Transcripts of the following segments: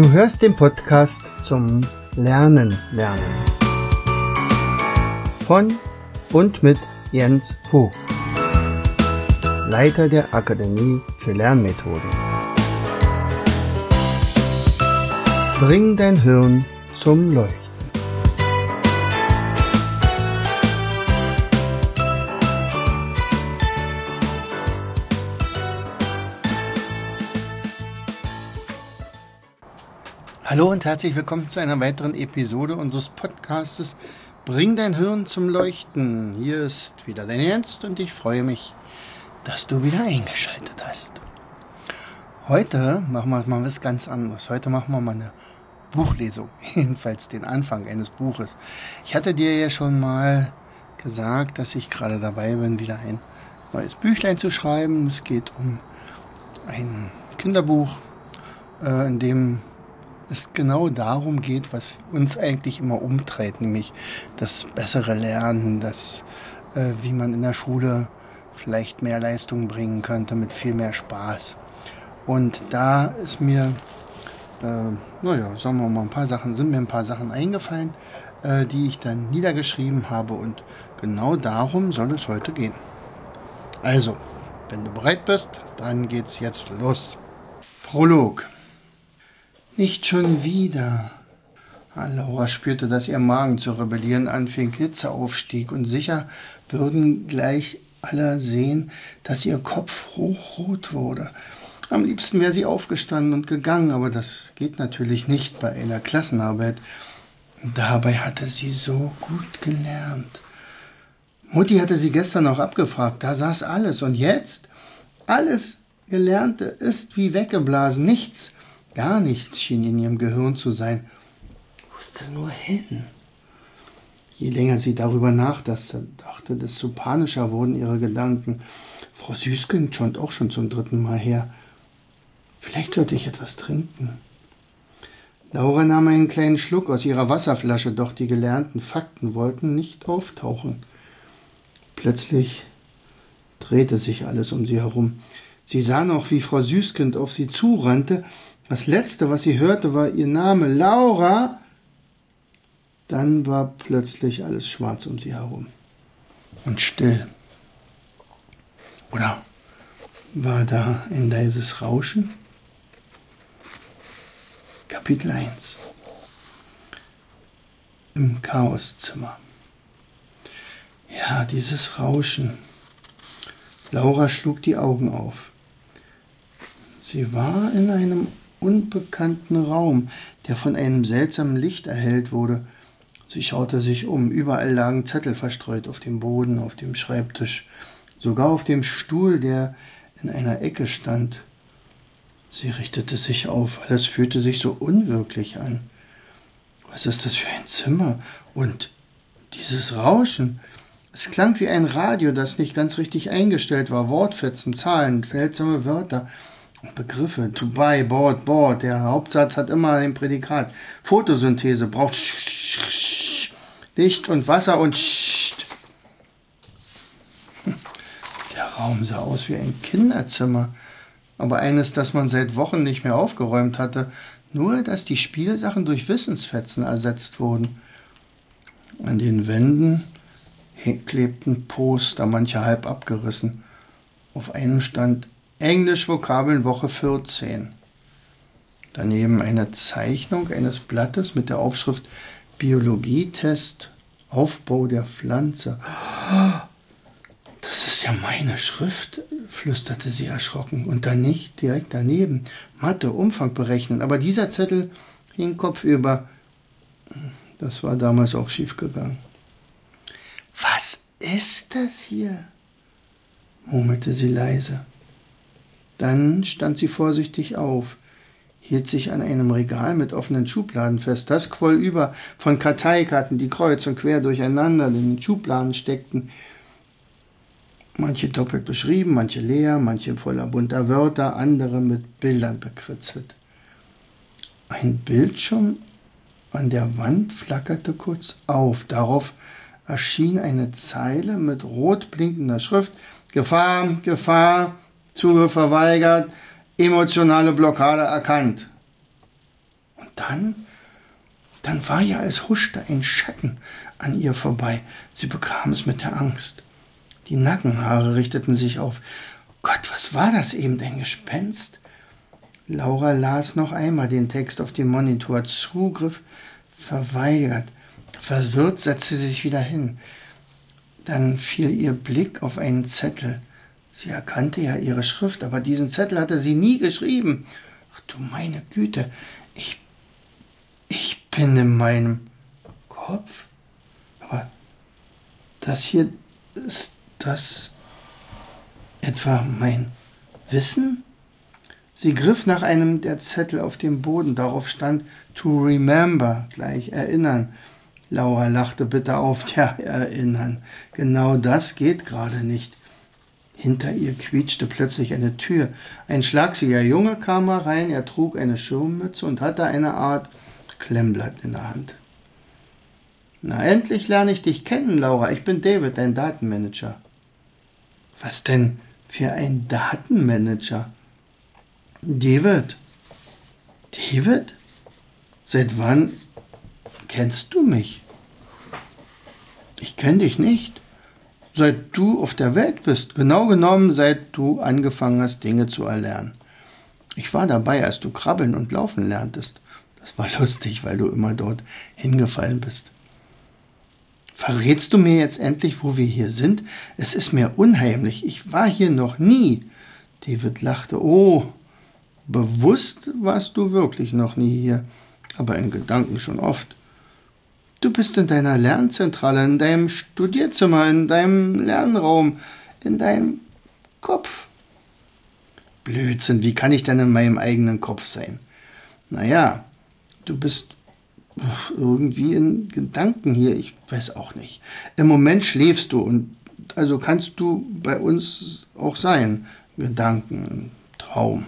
Du hörst den Podcast zum Lernen. Von und mit Jens Vogt, Leiter der Akademie für Lernmethoden. Bring dein Hirn zum Leuchten. Hallo und herzlich willkommen zu einer weiteren Episode unseres Podcastes Bring dein Hirn zum Leuchten. Hier ist wieder dein Ernst und ich freue mich, dass du wieder eingeschaltet hast. Heute machen wir mal was ganz anderes. Heute machen wir mal eine Buchlesung, jedenfalls den Anfang eines Buches. Ich hatte dir ja schon mal gesagt, dass ich gerade dabei bin, wieder ein neues Büchlein zu schreiben. Es geht um ein Kinderbuch, in dem es genau darum geht, was uns eigentlich immer umtreibt, nämlich das bessere Lernen, wie man in der Schule vielleicht mehr Leistung bringen könnte mit viel mehr Spaß. Und da ist mir, sagen wir mal, sind mir ein paar Sachen eingefallen, die ich dann niedergeschrieben habe, und genau darum soll es heute gehen. Also, wenn du bereit bist, dann geht's jetzt los. Prolog. Nicht schon wieder. Laura spürte, dass ihr Magen zu rebellieren anfing, Hitze aufstieg, und sicher würden gleich alle sehen, dass ihr Kopf hochrot wurde. Am liebsten wäre sie aufgestanden und gegangen, aber das geht natürlich nicht bei einer Klassenarbeit. Dabei hatte sie so gut gelernt. Mutti hatte sie gestern noch abgefragt, da saß alles, und jetzt? Alles Gelernte ist wie weggeblasen, nichts. Gar nichts schien in ihrem Gehirn zu sein. Wo ist das nur hin? Je länger sie darüber nachdachte, desto panischer wurden ihre Gedanken. Frau Süßkind schont auch schon zum 3. Mal her. Vielleicht sollte ich etwas trinken. Laura nahm einen kleinen Schluck aus ihrer Wasserflasche, doch die gelernten Fakten wollten nicht auftauchen. Plötzlich drehte sich alles um sie herum. Sie sah noch, wie Frau Süßkind auf sie zurannte. Das Letzte, was sie hörte, war ihr Name, Laura. Dann war plötzlich alles schwarz um sie herum und still. Oder war da ein leises Rauschen? Kapitel 1. Im Chaoszimmer. Ja, dieses Rauschen. Laura schlug die Augen auf. Sie war in einem unbekannten Raum, der von einem seltsamen Licht erhellt wurde. Sie schaute sich um. Überall lagen Zettel verstreut, auf dem Boden, auf dem Schreibtisch, sogar auf dem Stuhl, der in einer Ecke stand. Sie richtete sich auf. Alles fühlte sich so unwirklich an. Was ist das für ein Zimmer? Und dieses Rauschen. Es klang wie ein Radio, das nicht ganz richtig eingestellt war. Wortfetzen, Zahlen, seltsame Wörter und Begriffe. To buy, board. Der Hauptsatz hat immer ein Prädikat. Photosynthese braucht Licht und Wasser und Der Raum sah aus wie ein Kinderzimmer, aber eines, das man seit Wochen nicht mehr aufgeräumt hatte. Nur, dass die Spielsachen durch Wissensfetzen ersetzt wurden. An den Wänden klebten Poster, manche halb abgerissen. Auf einem stand Englisch Vokabeln Woche 14. Daneben eine Zeichnung eines Blattes mit der Aufschrift Biologietest Aufbau der Pflanze. Das ist ja meine Schrift, flüsterte sie erschrocken. Und dann nicht direkt daneben. Mathe, Umfang berechnen. Aber dieser Zettel hing kopfüber. Das war damals auch schiefgegangen. Was ist das hier? Murmelte sie leise. Dann stand sie vorsichtig auf, hielt sich an einem Regal mit offenen Schubladen fest. Das quoll über von Karteikarten, die kreuz und quer durcheinander in den Schubladen steckten. Manche doppelt beschrieben, manche leer, manche voller bunter Wörter, andere mit Bildern bekritzelt. Ein Bildschirm an der Wand flackerte kurz auf. Darauf erschien eine Zeile mit rot blinkender Schrift. Gefahr, Zugriff verweigert, emotionale Blockade erkannt. dann war ja, als huschte ein Schatten an ihr vorbei. Sie bekam es mit der Angst. Die Nackenhaare richteten sich auf. Gott, was war das eben, ein Gespenst? Laura las noch einmal den Text auf dem Monitor. Zugriff verweigert. Verwirrt setzte sie sich wieder hin. Dann fiel ihr Blick auf einen Zettel. Sie erkannte ja ihre Schrift, aber diesen Zettel hatte sie nie geschrieben. Ach du meine Güte, ich bin in meinem Kopf. Aber das hier, ist das etwa mein Wissen? Sie griff nach einem der Zettel auf dem Boden. Darauf stand to remember, gleich erinnern. Laura lachte bitter auf. Ja, erinnern. Genau das geht gerade nicht. Hinter ihr quietschte plötzlich eine Tür. Ein schlagsiger Junge kam herein. Er trug eine Schirmmütze und hatte eine Art Klemmblatt in der Hand. Na, endlich lerne ich dich kennen, Laura. Ich bin David, dein Datenmanager. Was denn für ein Datenmanager? David? David? Seit wann kennst du mich? Ich kenne dich nicht. Seit du auf der Welt bist. Genau genommen, seit du angefangen hast, Dinge zu erlernen. Ich war dabei, als du krabbeln und laufen lerntest. Das war lustig, weil du immer dort hingefallen bist. Verrätst du mir jetzt endlich, wo wir hier sind? Es ist mir unheimlich. Ich war hier noch nie. David lachte. Oh, bewusst warst du wirklich noch nie hier, aber in Gedanken schon oft. Du bist in deiner Lernzentrale, in deinem Studierzimmer, in deinem Lernraum, in deinem Kopf. Blödsinn, wie kann ich denn in meinem eigenen Kopf sein? Naja, du bist irgendwie in Gedanken hier, ich weiß auch nicht. Im Moment schläfst du und also kannst du bei uns auch sein. Gedanken, Traum.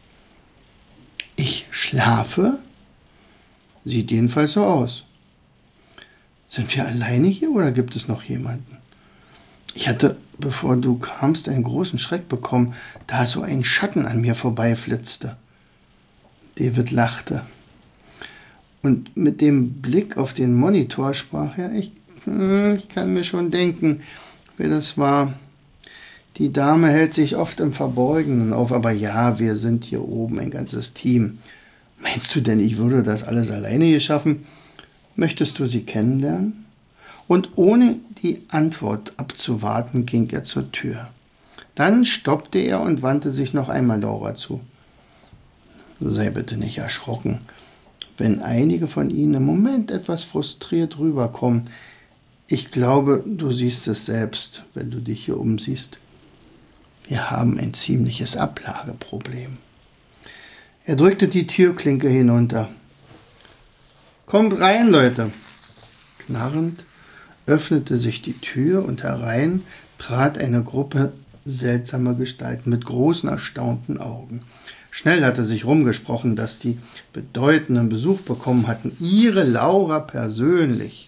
Ich schlafe? Sieht jedenfalls so aus. Sind wir alleine hier oder gibt es noch jemanden? Ich hatte, bevor du kamst, einen großen Schreck bekommen, da so ein Schatten an mir vorbeiflitzte. David lachte. Und mit dem Blick auf den Monitor sprach er, ich kann mir schon denken, wer das war. Die Dame hält sich oft im Verborgenen auf, aber ja, wir sind hier oben ein ganzes Team. Meinst du denn, ich würde das alles alleine hier schaffen? Möchtest du sie kennenlernen? Und ohne die Antwort abzuwarten, ging er zur Tür. Dann stoppte er und wandte sich noch einmal Laura zu. Sei bitte nicht erschrocken, wenn einige von Ihnen im Moment etwas frustriert rüberkommen. Ich glaube, du siehst es selbst, wenn du dich hier umsiehst. Wir haben ein ziemliches Ablageproblem. Er drückte die Türklinke hinunter. Kommt rein, Leute! Knarrend öffnete sich die Tür und herein trat eine Gruppe seltsamer Gestalten mit großen, erstaunten Augen. Schnell hatte sich rumgesprochen, dass die bedeutenden Besuch bekommen hatten. Ihre Laura persönlich.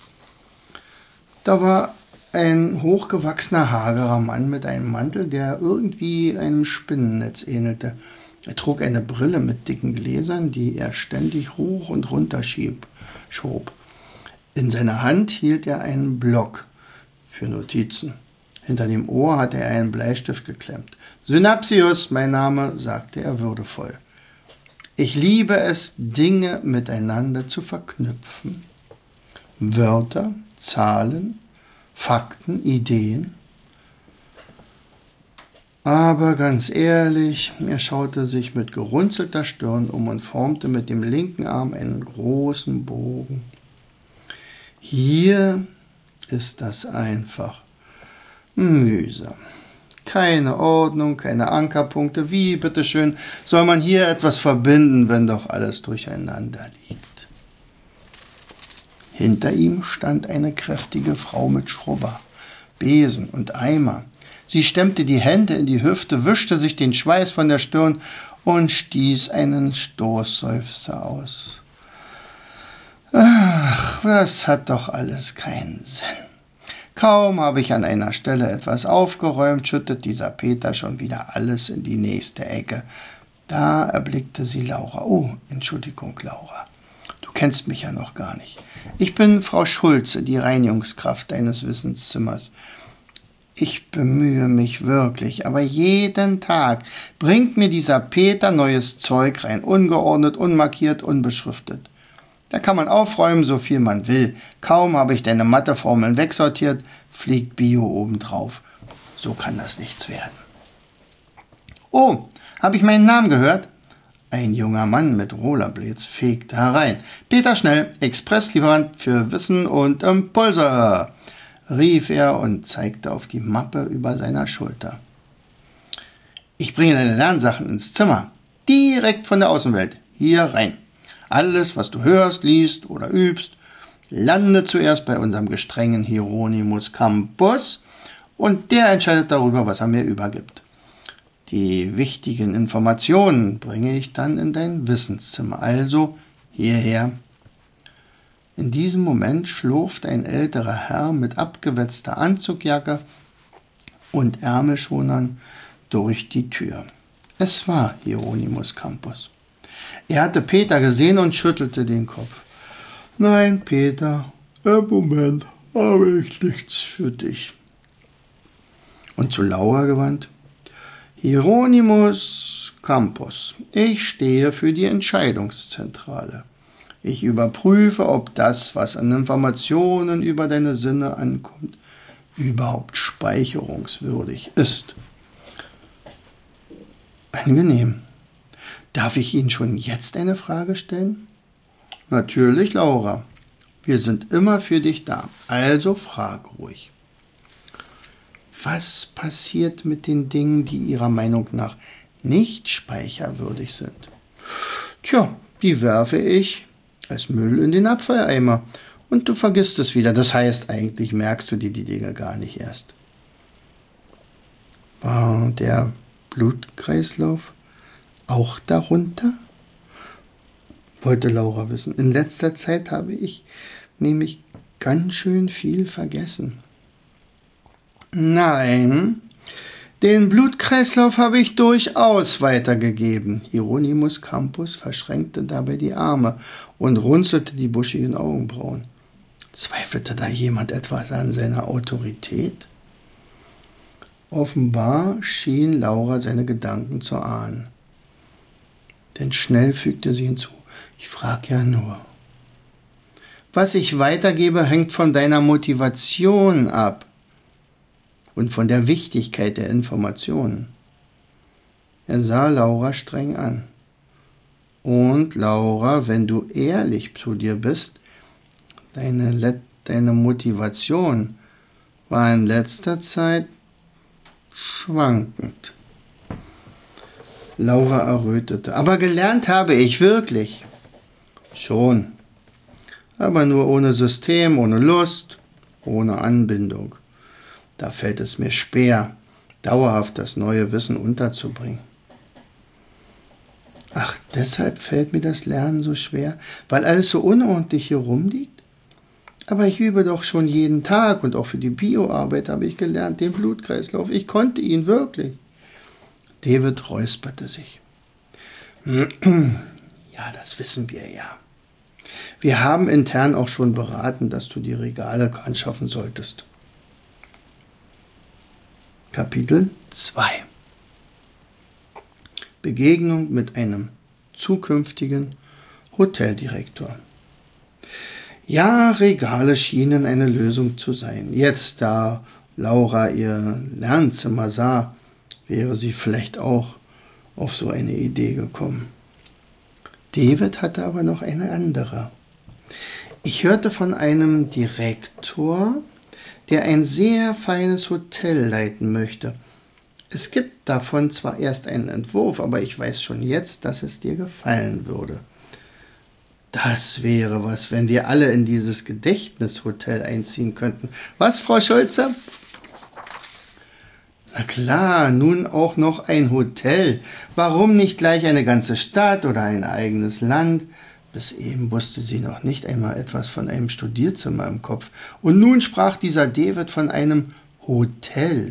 Da war ein hochgewachsener, hagerer Mann mit einem Mantel, der irgendwie einem Spinnennetz ähnelte. Er trug eine Brille mit dicken Gläsern, die er ständig hoch und runter schob. In seiner Hand hielt er einen Block für Notizen. Hinter dem Ohr hatte er einen Bleistift geklemmt. Synapsius, mein Name, sagte er würdevoll. Ich liebe es, Dinge miteinander zu verknüpfen. Wörter, Zahlen, Fakten, Ideen. Aber ganz ehrlich, er schaute sich mit gerunzelter Stirn um und formte mit dem linken Arm einen großen Bogen. Hier ist das einfach mühsam. Keine Ordnung, keine Ankerpunkte. Wie, bitteschön, soll man hier etwas verbinden, wenn doch alles durcheinander liegt? Hinter ihm stand eine kräftige Frau mit Schrubber, Besen und Eimer. Sie stemmte die Hände in die Hüfte, wischte sich den Schweiß von der Stirn und stieß einen Stoßseufzer aus. Ach, das hat doch alles keinen Sinn. Kaum habe ich an einer Stelle etwas aufgeräumt, schüttet dieser Peter schon wieder alles in die nächste Ecke. Da erblickte sie Laura. Oh, Entschuldigung, Laura. kennst mich ja noch gar nicht. Ich bin Frau Schulze, die Reinigungskraft deines Wissenszimmers. Ich bemühe mich wirklich, aber jeden Tag bringt mir dieser Peter neues Zeug rein, ungeordnet, unmarkiert, unbeschriftet. Da kann man aufräumen, so viel man will. Kaum habe ich deine Matheformeln wegsortiert, fliegt Bio obendrauf. So kann das nichts werden. Oh, habe ich meinen Namen gehört? Ein junger Mann mit Rollerblades fegte herein. Peter Schnell, Expresslieferant für Wissen und Impulse, rief er und zeigte auf die Mappe über seiner Schulter. Ich bringe deine Lernsachen ins Zimmer, direkt von der Außenwelt, hier rein. Alles, was du hörst, liest oder übst, landet zuerst bei unserem gestrengen Hieronymus Campus und der entscheidet darüber, was er mir übergibt. Die wichtigen Informationen bringe ich dann in dein Wissenszimmer, also hierher. In diesem Moment schlurfte ein älterer Herr mit abgewetzter Anzugjacke und Ärmelschonern durch die Tür. Es war Hieronymus Campus. Er hatte Peter gesehen und schüttelte den Kopf. Nein, Peter, im Moment habe ich nichts für dich. Und zu Laura gewandt. Hieronymus Campus, ich stehe für die Entscheidungszentrale. Ich überprüfe, ob das, was an Informationen über deine Sinne ankommt, überhaupt speicherungswürdig ist. Angenehm. Darf ich Ihnen schon jetzt eine Frage stellen? Natürlich, Laura. Wir sind immer für dich da. Also frag ruhig. Was passiert mit den Dingen, die Ihrer Meinung nach nicht speicherwürdig sind? Tja, die werfe ich als Müll in den Abfalleimer und du vergisst es wieder. Das heißt, eigentlich merkst du dir die Dinge gar nicht erst. War der Blutkreislauf auch darunter? Wollte Laura wissen. In letzter Zeit habe ich nämlich ganz schön viel vergessen. Nein, den Blutkreislauf habe ich durchaus weitergegeben. Hieronymus Campus verschränkte dabei die Arme und runzelte die buschigen Augenbrauen. Zweifelte da jemand etwas an seiner Autorität? Offenbar schien Laura seine Gedanken zu ahnen. Denn schnell fügte sie hinzu, ich frage ja nur. Was ich weitergebe, hängt von deiner Motivation ab und von der Wichtigkeit der Informationen. Er sah Laura streng an. Und Laura, wenn du ehrlich zu dir bist, deine Motivation war in letzter Zeit schwankend. Laura errötete. Aber gelernt habe ich wirklich. Schon. Aber nur ohne System, ohne Lust, ohne Anbindung. Da fällt es mir schwer, dauerhaft das neue Wissen unterzubringen. Ach, deshalb fällt mir das Lernen so schwer, weil alles so unordentlich hier rumliegt? Aber ich übe doch schon jeden Tag und auch für die Bioarbeit habe ich gelernt, den Blutkreislauf. Ich konnte ihn wirklich. David räusperte sich. Ja, das wissen wir ja. Wir haben intern auch schon beraten, dass du die Regale anschaffen solltest. Kapitel 2 Begegnung mit einem zukünftigen Hoteldirektor. Ja, Regale schienen eine Lösung zu sein. Jetzt, da Laura ihr Lernzimmer sah, wäre sie vielleicht auch auf so eine Idee gekommen. David hatte aber noch eine andere. Ich hörte von einem Direktor, der ein sehr feines Hotel leiten möchte. Es gibt davon zwar erst einen Entwurf, aber ich weiß schon jetzt, dass es dir gefallen würde. Das wäre was, wenn wir alle in dieses Gedächtnishotel einziehen könnten. Was, Frau Schulze? Na klar, nun auch noch ein Hotel. Warum nicht gleich eine ganze Stadt oder ein eigenes Land? Bis eben wusste sie noch nicht einmal etwas von einem Studierzimmer im Kopf. Und nun sprach dieser David von einem Hotel.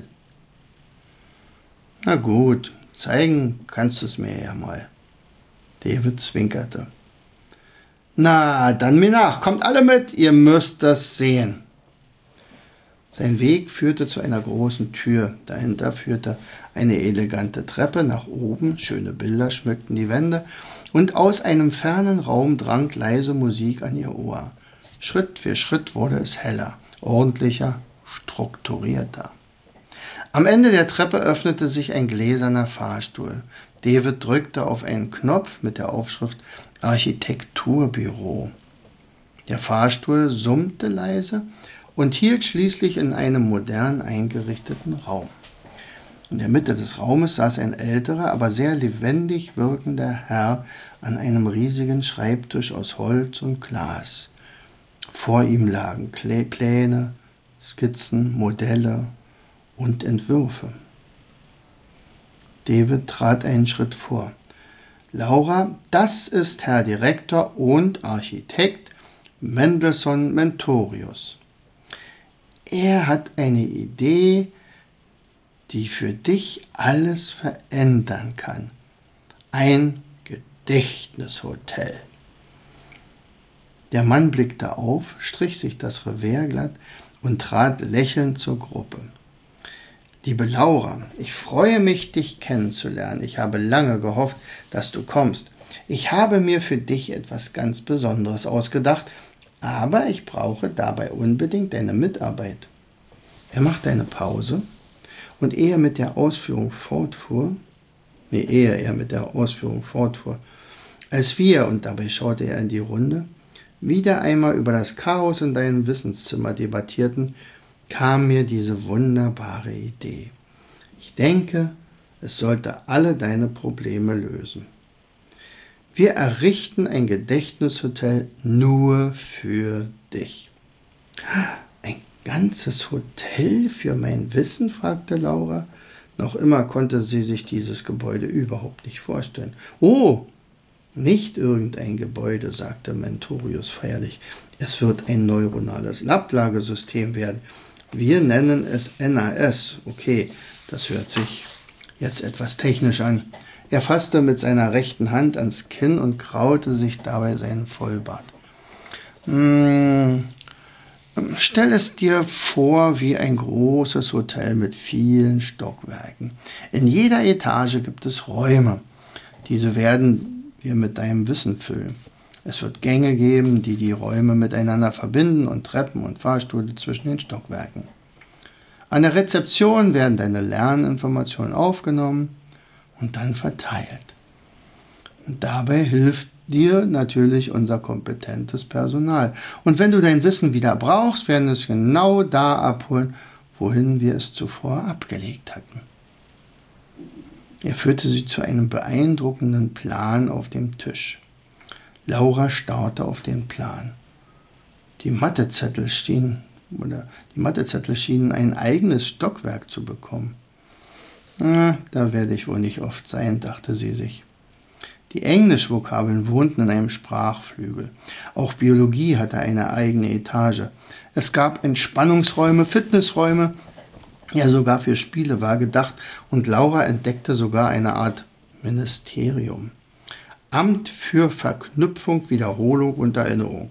Na gut, zeigen kannst du es mir ja mal. David zwinkerte. Na, dann mir nach, kommt alle mit, ihr müsst das sehen. Sein Weg führte zu einer großen Tür, dahinter führte eine elegante Treppe nach oben, schöne Bilder schmückten die Wände, und aus einem fernen Raum drang leise Musik an ihr Ohr. Schritt für Schritt wurde es heller, ordentlicher, strukturierter. Am Ende der Treppe öffnete sich ein gläserner Fahrstuhl. David drückte auf einen Knopf mit der Aufschrift Architekturbüro. Der Fahrstuhl summte leise und hielt schließlich in einem modern eingerichteten Raum. In der Mitte des Raumes saß ein älterer, aber sehr lebendig wirkender Herr an einem riesigen Schreibtisch aus Holz und Glas. Vor ihm lagen Pläne, Skizzen, Modelle und Entwürfe. David trat einen Schritt vor. Laura, das ist Herr Direktor und Architekt Mendelssohn Mentorius. Er hat eine Idee, die für dich alles verändern kann. Ein Gedächtnishotel. Der Mann blickte auf, strich sich das Revers glatt und trat lächelnd zur Gruppe. Liebe Laura, ich freue mich, dich kennenzulernen. Ich habe lange gehofft, dass du kommst. Ich habe mir für dich etwas ganz Besonderes ausgedacht, aber ich brauche dabei unbedingt deine Mitarbeit. Er machte eine Pause und ehe er mit der Ausführung fortfuhr, als wir, und dabei schaute er in die Runde, wieder einmal über das Chaos in deinem Wissenszimmer debattierten, kam mir diese wunderbare Idee. Ich denke, es sollte alle deine Probleme lösen. Wir errichten ein Gedächtnishotel nur für dich. Ein ganzes Hotel für mein Wissen? Fragte Laura. Noch immer konnte sie sich dieses Gebäude überhaupt nicht vorstellen. Oh, nicht irgendein Gebäude, sagte Mentorius feierlich. Es wird ein neuronales Ablagesystem werden. Wir nennen es NAS. Okay, das hört sich jetzt etwas technisch an. Er fasste mit seiner rechten Hand ans Kinn und kraute sich dabei seinen Vollbart. Stell es dir vor wie ein großes Hotel mit vielen Stockwerken. In jeder Etage gibt es Räume. Diese werden wir mit deinem Wissen füllen. Es wird Gänge geben, die die Räume miteinander verbinden und Treppen und Fahrstühle zwischen den Stockwerken. An der Rezeption werden deine Lerninformationen aufgenommen und dann verteilt. Und dabei hilft dir natürlich unser kompetentes Personal. Und wenn du dein Wissen wieder brauchst, werden es genau da abholen, wohin wir es zuvor abgelegt hatten. Er führte sie zu einem beeindruckenden Plan auf dem Tisch. Laura starrte auf den Plan. Die Mathezettel schienen ein eigenes Stockwerk zu bekommen. Da werde ich wohl nicht oft sein, dachte sie sich. Die Englischvokabeln wohnten in einem Sprachflügel. Auch Biologie hatte eine eigene Etage. Es gab Entspannungsräume, Fitnessräume, ja sogar für Spiele war gedacht, und Laura entdeckte sogar eine Art Ministerium. Amt für Verknüpfung, Wiederholung und Erinnerung.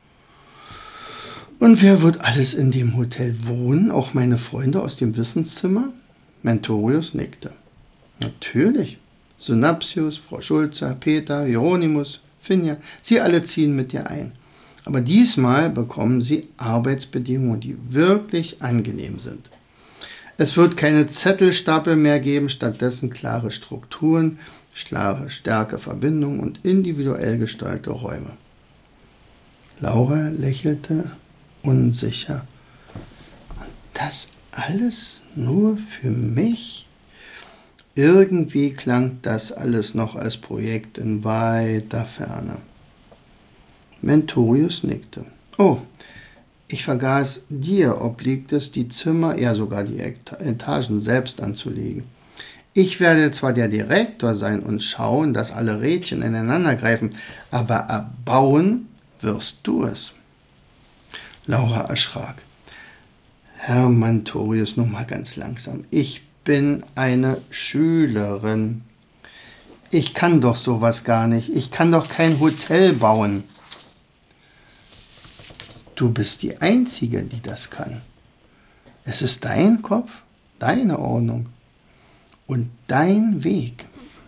Und wer wird alles in dem Hotel wohnen? Auch meine Freunde aus dem Wissenszimmer? Mentorius nickte. Natürlich. Synapsius, Frau Schulze, Peter, Hieronymus, Finja, sie alle ziehen mit dir ein. Aber diesmal bekommen sie Arbeitsbedingungen, die wirklich angenehm sind. Es wird keine Zettelstapel mehr geben, stattdessen klare Strukturen, starke Verbindungen und individuell gestaltete Räume. Laura lächelte unsicher. Das alles nur für mich? Irgendwie klang das alles noch als Projekt in weiter Ferne. Mentorius nickte. Oh, ich vergaß, dir obliegt es, die Zimmer, ja sogar die Etagen selbst anzulegen. Ich werde zwar der Direktor sein und schauen, dass alle Rädchen ineinander greifen, aber erbauen wirst du es. Laura erschrak. Herr Mentorius, nun mal ganz langsam. Ich bin eine Schülerin. Ich kann doch sowas gar nicht. Ich kann doch kein Hotel bauen. du bist die Einzige, die das kann. Es ist dein Kopf, deine Ordnung und dein Weg.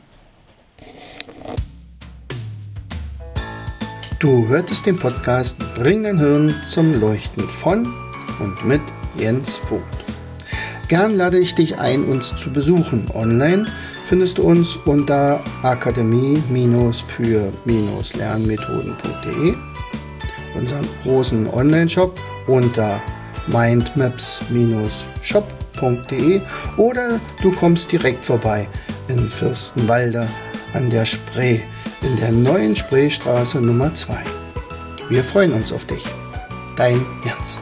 Du hörtest den Podcast Bring dein Hirn zum Leuchten von und mit Jens Vogt. Gern lade ich dich ein, uns zu besuchen. Online findest du uns unter akademie-für-lernmethoden.de, unseren großen Online-Shop unter mindmaps-shop.de oder du kommst direkt vorbei in Fürstenwalde an der Spree, in der neuen Spreestraße Nummer 2. Wir freuen uns auf dich. Dein Jens.